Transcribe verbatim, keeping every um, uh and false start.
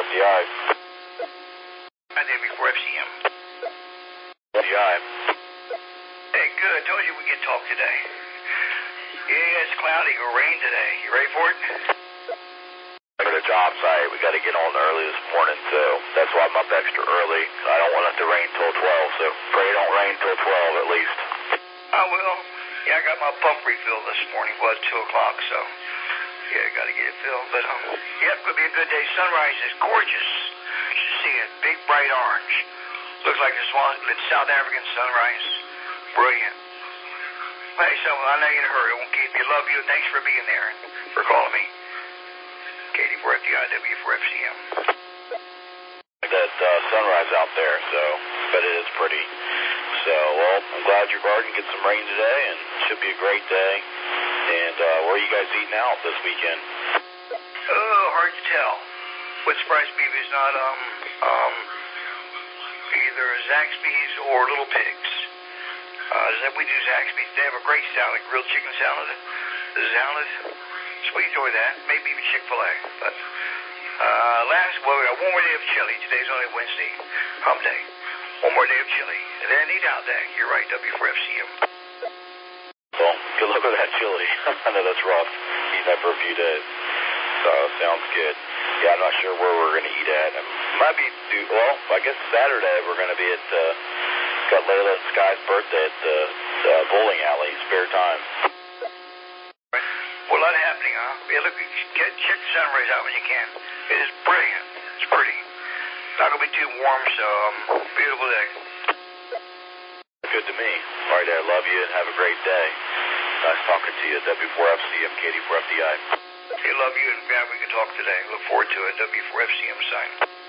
D I. Hi, W four F C M. D I. Hey, good. I told you we could talk today. Yeah, it's cloudy or rain today. You ready for it? I got a job site. We got to get on early this morning, so that's why I'm up extra early. I don't want it to rain till twelve, so pray it don't rain till twelve at least. I will. Yeah, I got my pump refilled this morning. Well, it's two o'clock, so yeah, I got to get it filled. But, um, yep, could be a good day. Sunrise is gorgeous. You should see it. Big, bright orange. Looks like the Swan, it's South African sunrise. Brilliant. Hey, so I know you're in a hurry. I won't keep you. Love you. Thanks for being there and for calling me. Katie for F D I, W for F C M. That uh, sunrise out there, so but it is pretty. So, well, I'm glad your garden gets some rain today, and it should be a great day. And uh, where are you guys eating out this weekend? Oh, hard to tell. What surprised me is not um um either Zaxby's or Little Pigs. Uh, we do Zaxby's. They have a great salad, grilled chicken salad. The salad, so we enjoy that. Maybe even Chick-fil-A. But uh, last, well, we got one more day of chili. Today's only Wednesday, hump day. One more day of chili. And then eat out day. You're right, W four F C M. Well, good luck with that chili. I know that's rough. Eating that for a few days. So, sounds good. Yeah, I'm not sure where we're going to eat at. It might be, well, I guess Saturday we're going to be at, uh, got Layla and Sky's birthday at the uh, bowling alley, spare time. Well, a lot happening, huh? Yeah, look, get, check the sunrise out when you can. It is brilliant. It's pretty. Not going to be too warm, so um, beautiful day. Good to me. All right, I love you and have a great day. Nice talking to you at W four F C M, Katie for F D I. Hey, love you and glad we could talk today. Look forward to it. W four F C M sign.